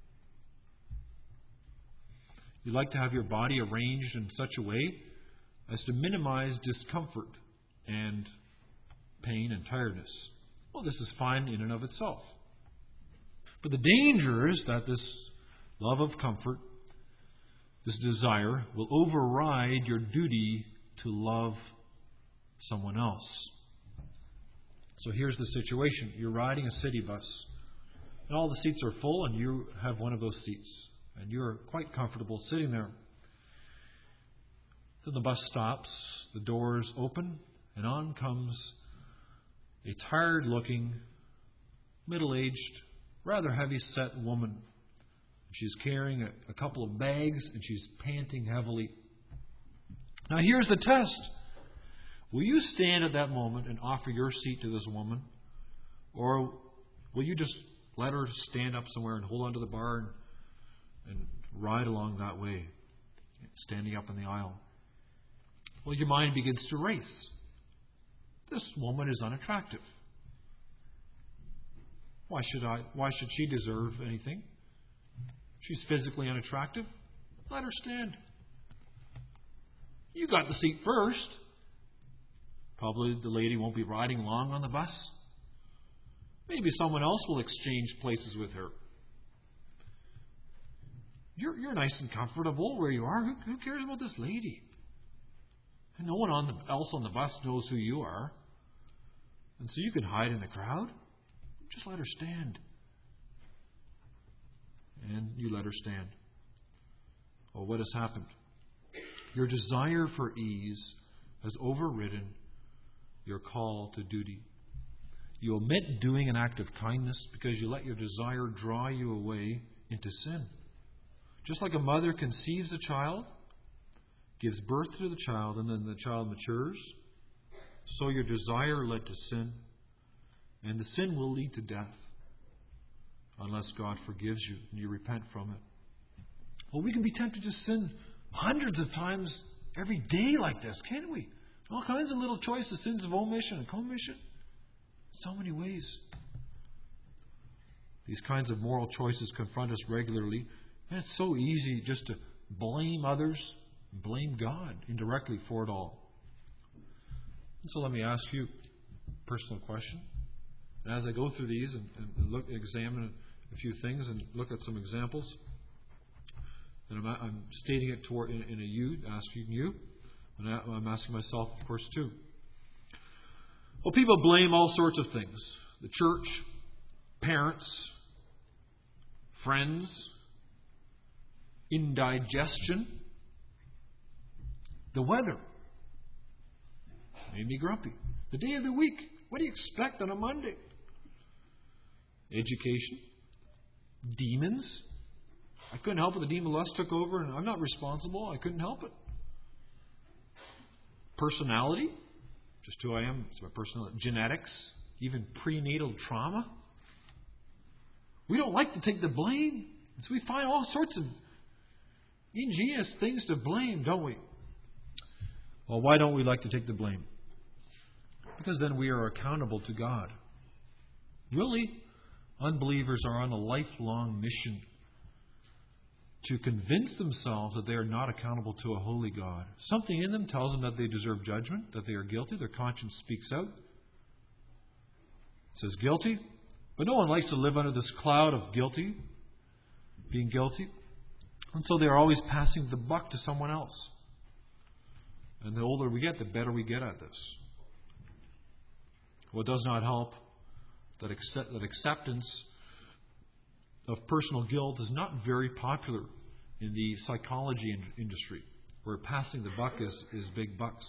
You like to have your body arranged in such a way as to minimize discomfort and pain and tiredness. Well, this is fine in and of itself. But the danger is that this love of comfort, this desire, will override your duty to love someone else. So here's the situation. You're riding a city bus, and all the seats are full, and you have one of those seats. And you're quite comfortable sitting there. Then the bus stops, the doors open, and on comes a tired-looking, middle-aged, rather heavy-set woman. She's carrying a, a couple of bags, and she's panting heavily. Now here's the test. Will you stand at that moment and offer your seat to this woman? Or will you just let her stand up somewhere and hold onto the bar and, and ride along that way, standing up in the aisle? Well, your mind begins to race. This woman is unattractive. Why should I? Why should she deserve anything? She's physically unattractive. Let her stand. You got the seat first. Probably the lady won't be riding long on the bus. Maybe someone else will exchange places with her. You're, you're nice and comfortable where you are. Who, who cares about this lady? And no one on the, else on the bus knows who you are. And so you can hide in the crowd. Just let her stand. And you let her stand. Well, what has happened? Your desire for ease has overridden your call to duty. You omit doing an act of kindness because you let your desire draw you away into sin. Just like a mother conceives a child, gives birth to the child, and then the child matures, so your desire led to sin, and the sin will lead to death unless God forgives you and you repent from it. Well, we can be tempted to sin hundreds of times every day like this, can't we? All kinds of little choices, sins of omission and commission. So many ways. These kinds of moral choices confront us regularly, and it's so easy just to blame others, blame God indirectly for it all. And so let me ask you a personal question. And as I go through these and, and look, examine a few things and look at some examples, and I'm, I'm stating it toward in, in a you, asking you, and I, I'm asking myself, of course, too. Well, people blame all sorts of things: the church, parents, friends, indigestion, the weather. Made me grumpy. The day of the week. What do you expect on a Monday? Education. Demons. I couldn't help it. The demon lust took over, and I'm not responsible. I couldn't help it. Personality. Just who I am. It's my personality. Genetics. Even prenatal trauma. We don't like to take the blame. So we find all sorts of ingenious things to blame, don't we? Well, why don't we like to take the blame? Because then we are accountable to God. Really, unbelievers are on a lifelong mission to convince themselves that they are not accountable to a holy God. Something in them tells them that they deserve judgment, that they are guilty. Their conscience speaks out. It says guilty. But no one likes to live under this cloud of guilty, being guilty. And so they are always passing the buck to someone else. And the older we get, the better we get at this. What does not help, that, accept, that acceptance of personal guilt is not very popular in the psychology in, industry, where passing the buck is, is big bucks.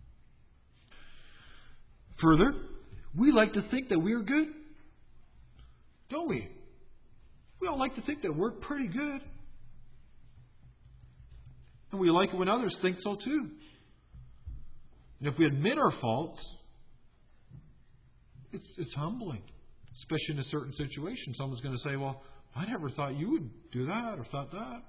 Further, we like to think that we are good. Don't we? We all like to think that we're pretty good. And we like it when others think so too. And if we admit our faults, it's, it's humbling. Especially in a certain situation. Someone's going to say, well, I never thought you would do that or thought that.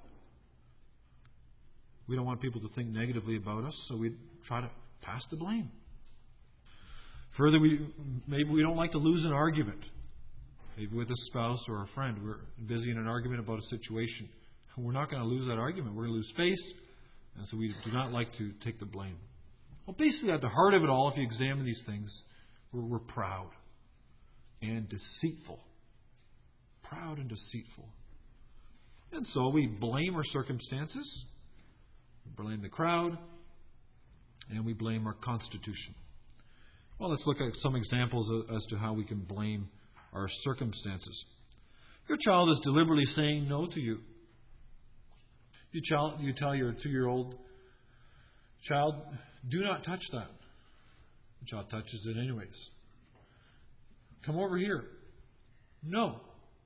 We don't want people to think negatively about us, so we try to pass the blame. Further, we maybe we don't like to lose an argument. Maybe with a spouse or a friend. We're busy in an argument about a situation. We're not going to lose that argument. We're going to lose face. And so we do not like to take the blame. Well, basically at the heart of it all, if you examine these things, we're, we're proud and deceitful. Proud and deceitful. And so we blame our circumstances. We blame the crowd. And we blame our constitution. Well, let's look at some examples as to how we can blame our circumstances. Your child is deliberately saying no to you. You, child, you tell your two-year-old child, do not touch that. The child touches it anyways. Come over here. No.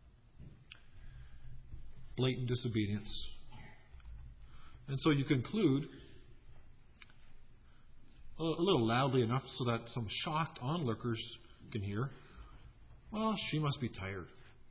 Blatant disobedience. And so you conclude a little loudly enough so that some shocked onlookers can hear, well, she must be tired.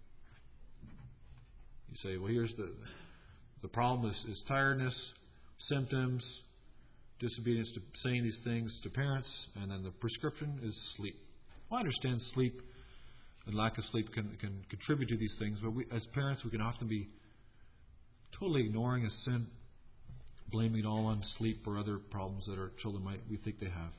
You say, well, here's the the problem is, is tiredness, symptoms, disobedience to saying these things to parents, and then the prescription is sleep. Well, I understand sleep and lack of sleep can, can contribute to these things, but we, as parents, we can often be totally ignoring a sin, blaming it all on sleep or other problems that our children might we think they have.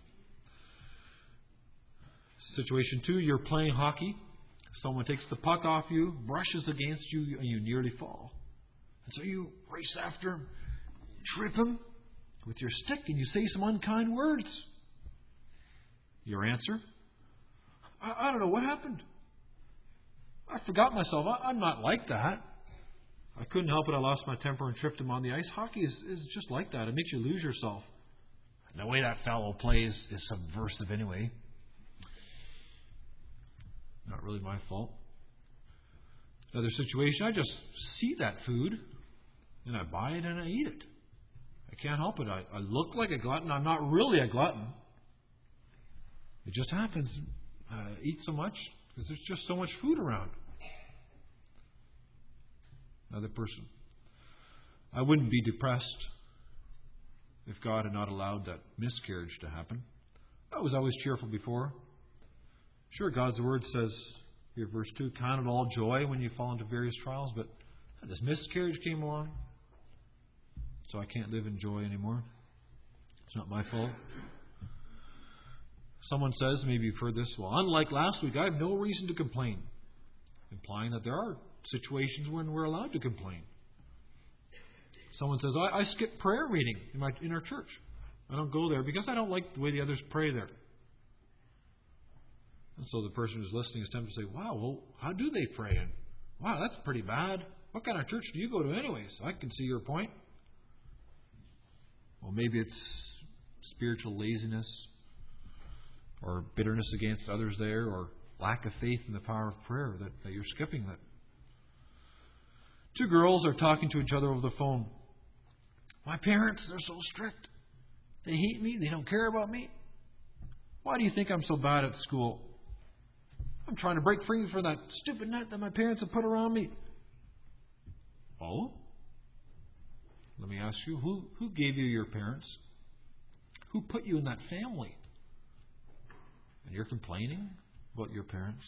Situation two, you're playing hockey. Someone takes the puck off you, brushes against you, and you nearly fall. And so you race after him, trip him with your stick, and you say some unkind words. Your answer? I, I don't know what happened. I forgot myself. I, I'm not like that. I couldn't help it. I lost my temper and tripped him on the ice. Hockey is, is just like that. It makes you lose yourself. And the way that fellow plays is subversive anyway. Not really my fault. Another situation, I just see that food and I buy it and I eat it. I can't help it. I, I look like a glutton. I'm not really a glutton. It just happens. I eat so much because there's just so much food around. Another person. I wouldn't be depressed if God had not allowed that miscarriage to happen. I was always cheerful before. Sure, God's Word says, here, verse two, count it all joy when you fall into various trials, but this miscarriage came along, so I can't live in joy anymore. It's not my fault. Someone says, maybe you've heard this, well, unlike last week, I have no reason to complain, implying that there are situations when we're allowed to complain. Someone says, I, I skip prayer meeting in, my, in our church. I don't go there because I don't like the way the others pray there. And so the person who's listening is tempted to say, wow, well, how do they pray? And wow, that's pretty bad. What kind of church do you go to anyways? I can see your point. Well, maybe it's spiritual laziness or bitterness against others there or lack of faith in the power of prayer that, that you're skipping that. Two girls are talking to each other over the phone. My parents, they're so strict. They hate me. They don't care about me. Why do you think I'm so bad at school? I'm trying to break free from that stupid net that my parents have put around me. Oh? Let me ask you, who, who gave you your parents? Who put you in that family? And you're complaining about your parents?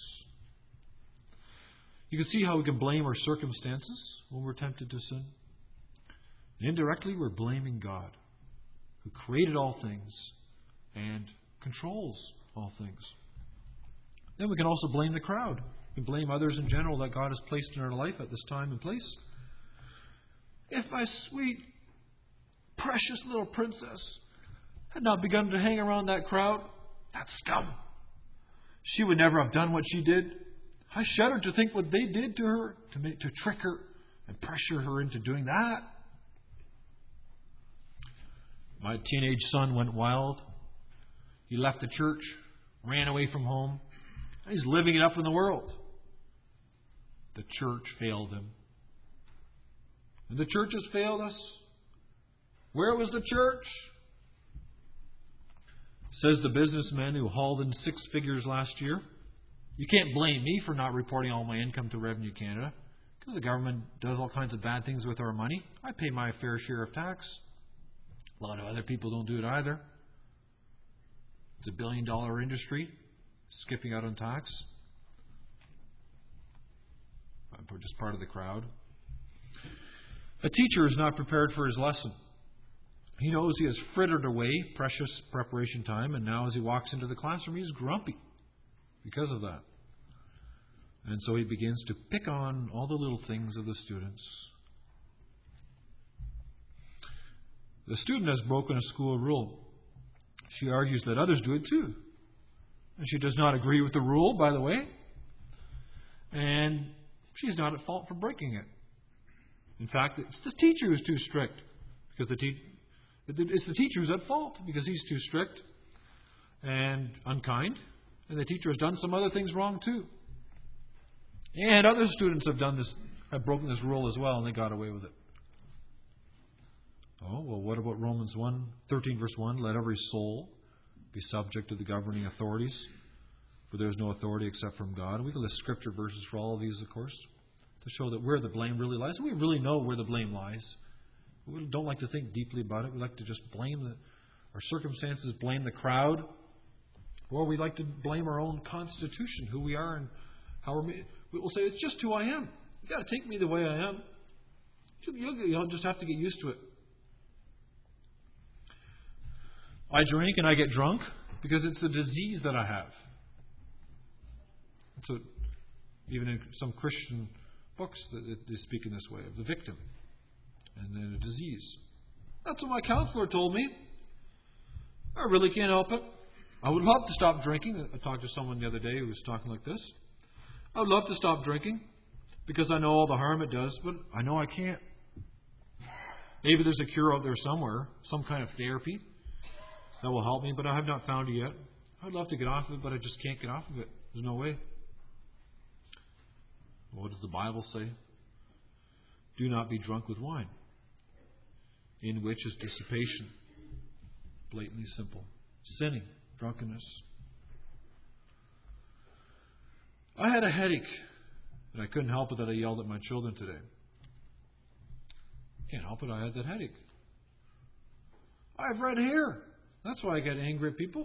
You can see how we can blame our circumstances when we're tempted to sin. And indirectly, we're blaming God, who created all things and controls all things. Then we can also blame the crowd. We can blame others in general that God has placed in our life at this time and place. If my sweet, precious little princess had not begun to hang around that crowd, that scum, She would never have done what she did. I shudder to think what they did to her, to make, to trick her and pressure her into doing that. My teenage son went wild. He left the church, ran away from home, and he's living it up in the world. The church failed him. And the church has failed us. Where was the church? Says the businessman who hauled in six figures last year. You can't blame me for not reporting all my income to Revenue Canada, because the government does all kinds of bad things with our money. I pay my fair share of tax. A lot of other people don't do it either. It's a billion dollar industry, skipping out on tax. I'm just part of the crowd. A teacher is not prepared for his lesson. He knows he has frittered away precious preparation time, and now as he walks into the classroom, he's grumpy because of that. And so he begins to pick on all the little things of the students. The student has broken a school rule. She argues that others do it too. And she does not agree with the rule, by the way. And she's not at fault for breaking it. In fact, it's the teacher who's too strict. Because the te- it's the teacher who's at fault because he's too strict and unkind. And the teacher has done some other things wrong too. And other students have done this, have broken this rule as well, and they got away with it. Oh, well, what about Romans one, thirteen verse one? Let every soul be subject to the governing authorities, for there is no authority except from God. We can list scripture verses for all of these, of course, to show that where the blame really lies. We really know where the blame lies. We don't like to think deeply about it. We like to just blame the, our circumstances, blame the crowd, or we like to blame our own constitution, who we are and how we're made. We'll say, it's just who I am. You've got to take me the way I am. You'll just have to get used to it. I drink and I get drunk because it's a disease that I have. So even in some Christian books, they speak in this way of the victim and then a disease. That's what my counselor told me. I really can't help it. I would love to stop drinking. I talked to someone the other day who was talking like this. I would love to stop drinking because I know all the harm it does, but I know I can't. Maybe there's a cure out there somewhere, some kind of therapy that will help me, but I have not found it yet. I'd love to get off of it, but I just can't get off of it. There's no way. What does the Bible say? Do not be drunk with wine, in which is dissipation. Blatantly simple. Sinning, drunkenness. I had a headache, and I couldn't help it that I yelled at my children today. Can't help it, I had that headache. I have red hair. That's why I get angry at people.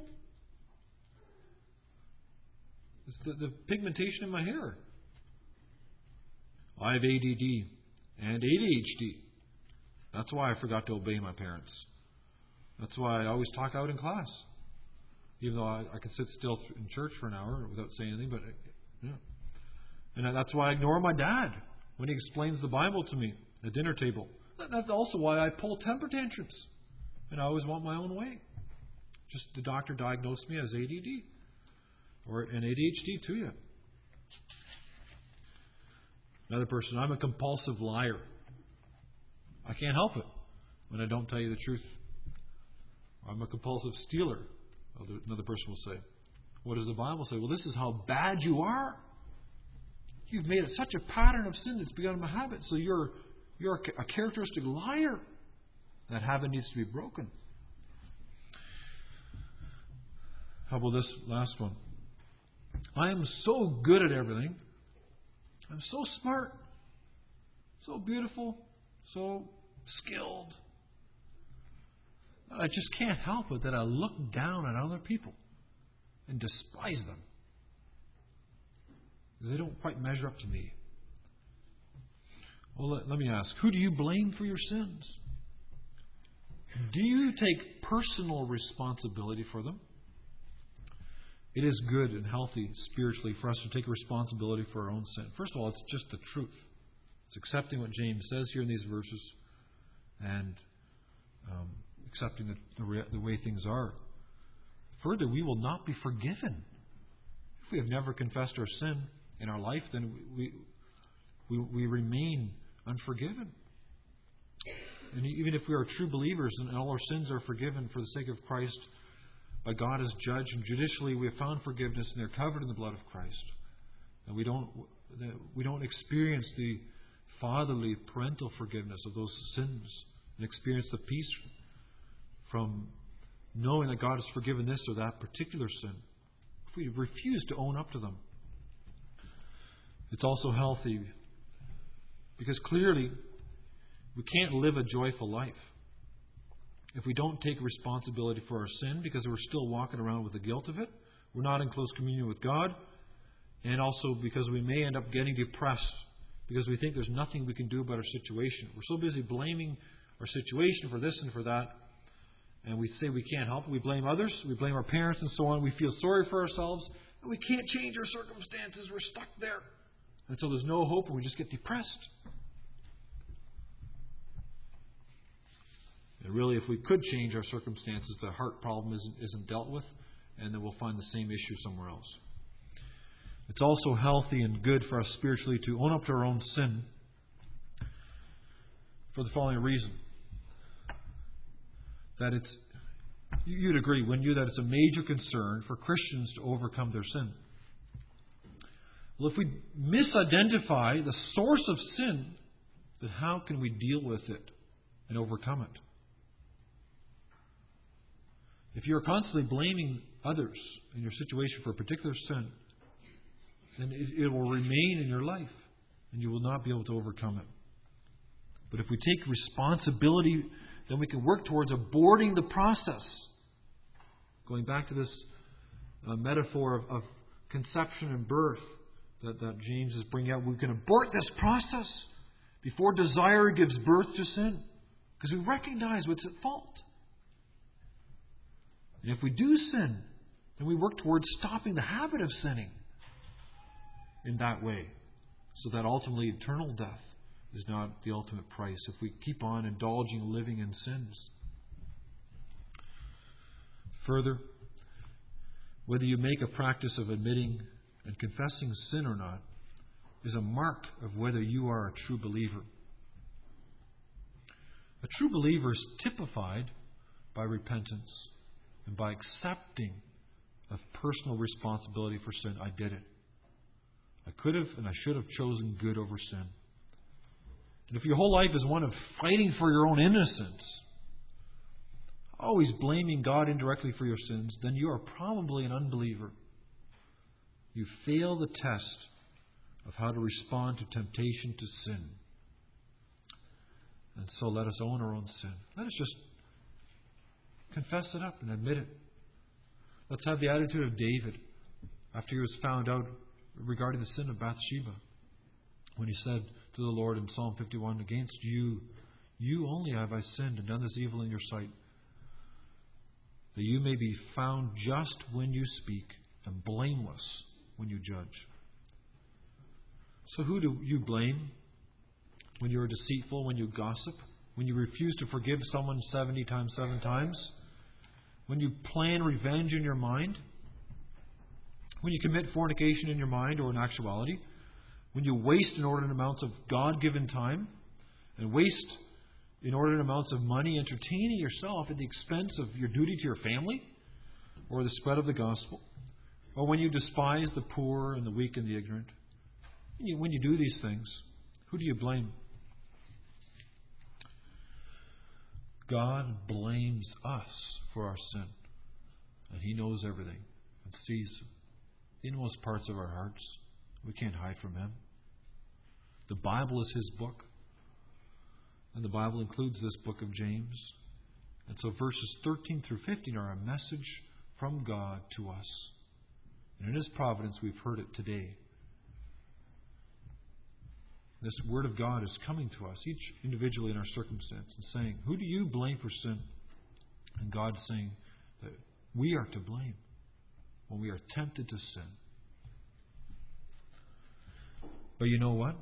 It's the, the pigmentation in my hair. I have A D D and A D H D. That's why I forgot to obey my parents. That's why I always talk out in class. Even though I, I can sit still in church for an hour without saying anything. But yeah. And that's why I ignore my dad when he explains the Bible to me at the dinner table. That's also why I pull temper tantrums. And I always want my own way. Just the doctor diagnosed me as A D D. Or an A D H D too, yeah. Another person, I'm a compulsive liar. I can't help it when I don't tell you the truth. I'm a compulsive stealer, another person will say. What does the Bible say? Well, this is how bad you are. You've made it such a pattern of sin that's become a habit. So you're, you're a characteristic liar. That habit needs to be broken. How about this last one? I am so good at everything. I'm so smart, so beautiful, so skilled. I just can't help it that I look down at other people and despise them. Because they don't quite measure up to me. Well, let, let me ask, who do you blame for your sins? Do you take personal responsibility for them? It is good and healthy spiritually for us to take responsibility for our own sin. First of all, it's just the truth. It's accepting what James says here in these verses and um, accepting the, the, the way things are. Further, we will not be forgiven if we have never confessed our sin in our life, then we we, we remain unforgiven. And even if we are true believers and all our sins are forgiven for the sake of Christ by God as judge, and judicially we have found forgiveness and they're covered in the blood of Christ, and we don't we don't experience the fatherly parental forgiveness of those sins and experience the peace from knowing that God has forgiven this or that particular sin, if we refuse to own up to them. It's also healthy because clearly we can't live a joyful life if we don't take responsibility for our sin, because we're still walking around with the guilt of it. We're not in close communion with God, and also because we may end up getting depressed because we think there's nothing we can do about our situation. We're so busy blaming our situation for this and for that, and we say we can't help it. We blame others, we blame our parents and so on. We feel sorry for ourselves, and we can't change our circumstances. We're stuck there. And so there's no hope, and we just get depressed. And really, if we could change our circumstances, the heart problem isn't, isn't dealt with, and then we'll find the same issue somewhere else. It's also healthy and good for us spiritually to own up to our own sin for the following reason. That it's, you'd agree, wouldn't you, that it's a major concern for Christians to overcome their sin. Well, if we misidentify the source of sin, then how can we deal with it and overcome it? If you're constantly blaming others in your situation for a particular sin, then it, it will remain in your life, and you will not be able to overcome it. But if we take responsibility, then we can work towards aborting the process. Going back to this uh, metaphor of, of conception and birth that, that James is bringing out, we can abort this process before desire gives birth to sin, because we recognize what's at fault. And if we do sin, then we work towards stopping the habit of sinning in that way, so that ultimately eternal death is not the ultimate price if we keep on indulging living in sins. Further, whether you make a practice of admitting and confessing sin or not is a mark of whether you are a true believer. A true believer is typified by repentance and by accepting of personal responsibility for sin. I did it. I could have and I should have chosen good over sin. And if your whole life is one of fighting for your own innocence, always blaming God indirectly for your sins, then you are probably an unbeliever. You fail the test of how to respond to temptation to sin. And so let us own our own sin. Let us just confess it up and admit it. Let's have the attitude of David after he was found out regarding the sin of Bathsheba, when he said to the Lord in Psalm fifty-one, "Against you, you only have I sinned and done this evil in your sight, that you may be found just when you speak and blameless when you judge." So who do you blame when you are deceitful, when you gossip, when you refuse to forgive someone seventy times seven times, when you plan revenge in your mind, when you commit fornication in your mind or in actuality, when you waste inordinate amounts of God-given time and waste inordinate amounts of money entertaining yourself at the expense of your duty to your family or the spread of the gospel, or when you despise the poor and the weak and the ignorant. When you, when you do these things, who do you blame? God blames us for our sin, and He knows everything and sees the inmost parts of our hearts. We can't hide from Him. The Bible is His book, and the Bible includes this book of James. And so verses thirteen through fifteen are a message from God to us. And in His providence, we've heard it today. This Word of God is coming to us, each individually in our circumstance, and saying, who do you blame for sin? And God saying that we are to blame when we are tempted to sin. But you know what?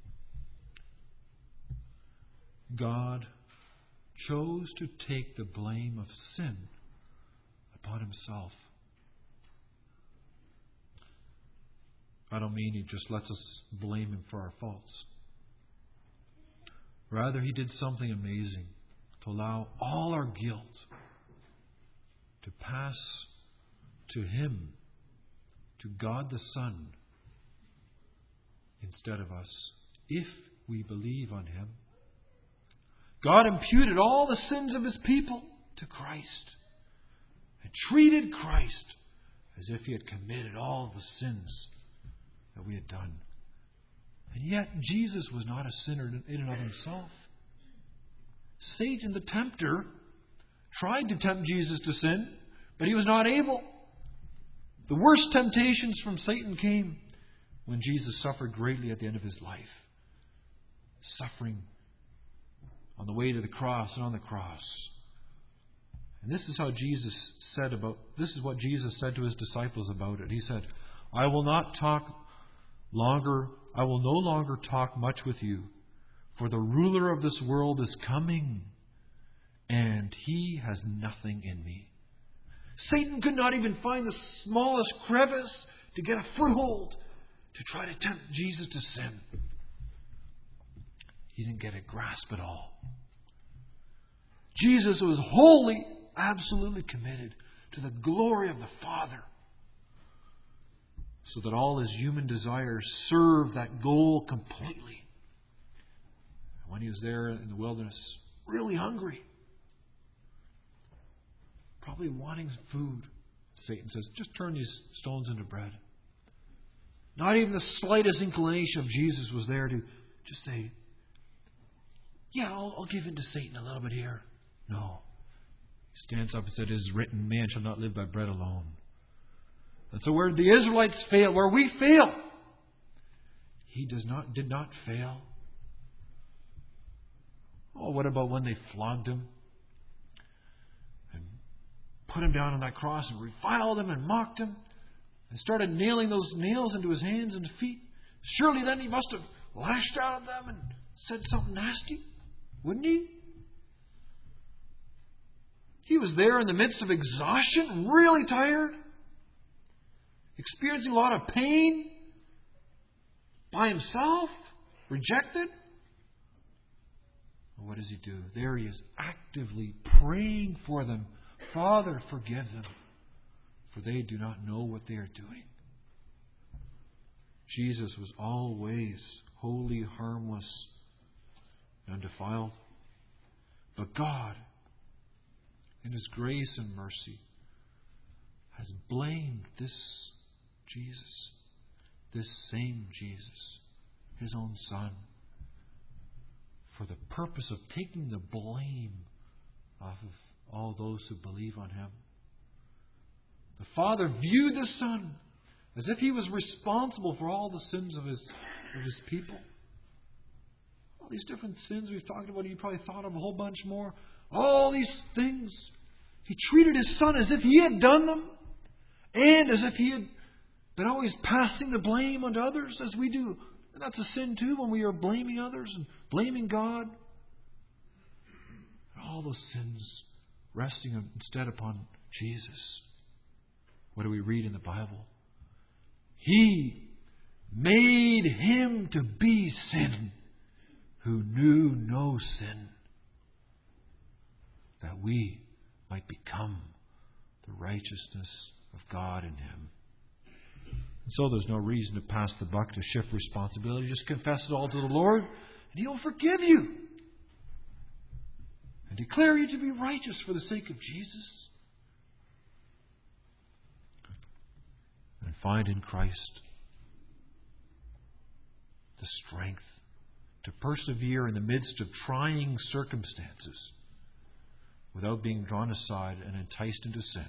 God chose to take the blame of sin upon Himself. I don't mean He just lets us blame Him for our faults. Rather, He did something amazing to allow all our guilt to pass to Him, to God the Son, instead of us, if we believe on Him. God imputed all the sins of His people to Christ and treated Christ as if He had committed all the sins that we had done. And yet Jesus was not a sinner in and of Himself. Satan the tempter tried to tempt Jesus to sin, but he was not able. The worst temptations from Satan came when Jesus suffered greatly at the end of His life. Suffering on the way to the cross and on the cross. And this is how Jesus said about, this is what Jesus said to His disciples about it. He said, I will not talk longer, I will no longer talk much with you, for the ruler of this world is coming, and he has nothing in me. Satan could not even find the smallest crevice to get a foothold to try to tempt Jesus to sin. He didn't get a grasp at all. Jesus was wholly, absolutely committed to the glory of the Father, so that all His human desires serve that goal completely. When He was there in the wilderness, really hungry, probably wanting food, Satan says, just turn these stones into bread. Not even the slightest inclination of Jesus was there to just say, yeah, I'll, I'll give in to Satan a little bit here. No. He stands up and said, it is written, man shall not live by bread alone. And so where the Israelites fail, where we fail, He does not, did not fail. Oh, what about when they flogged Him and put Him down on that cross and reviled Him and mocked Him and started nailing those nails into His hands and feet? Surely then He must have lashed out at them and said something nasty, wouldn't He? He was there in the midst of exhaustion, really tired, experiencing a lot of pain by Himself, rejected. What does He do? There He is actively praying for them. Father, forgive them, for they do not know what they are doing. Jesus was always holy, harmless, and undefiled. But God, in His grace and mercy, has blamed this Jesus, this same Jesus, His own Son, for the purpose of taking the blame off of all those who believe on Him. The Father viewed the Son as if He was responsible for all the sins of His, of his people. All these different sins we've talked about, you probably thought of a whole bunch more. All these things. He treated His Son as if He had done them, and as if He had been always passing the blame onto others, as we do. And that's a sin too, when we are blaming others and blaming God. All those sins resting instead upon Jesus. What do we read in the Bible? He made Him to be sin who knew no sin, that we might become the righteousness of God in Him. And so there's no reason to pass the buck, to shift responsibility. Just confess it all to the Lord, and He'll forgive you and declare you to be righteous for the sake of Jesus. And find in Christ the strength to persevere in the midst of trying circumstances without being drawn aside and enticed into sin.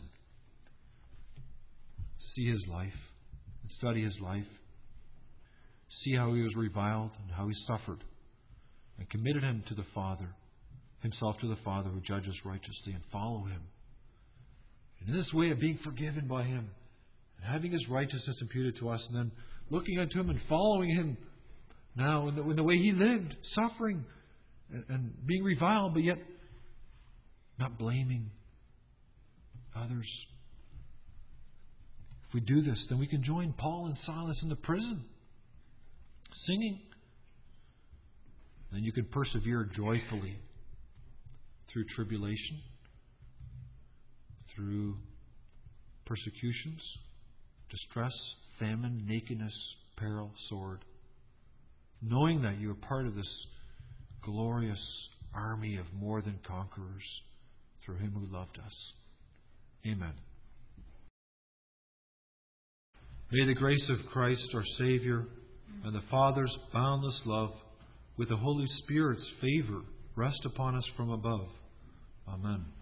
See His life. Study His life. See how He was reviled and how He suffered, and committed Him to the Father, Himself to the Father who judges righteously, and follow Him. And in this way of being forgiven by Him and having His righteousness imputed to us, and then looking unto Him and following Him now in the, in the way He lived, suffering and, and being reviled, but yet not blaming others. If we do this, then we can join Paul and Silas in the prison, singing. Then you can persevere joyfully through tribulation, through persecutions, distress, famine, nakedness, peril, sword, knowing that you are part of this glorious army of more than conquerors through Him who loved us. Amen. May the grace of Christ our Savior and the Father's boundless love with the Holy Spirit's favor rest upon us from above. Amen.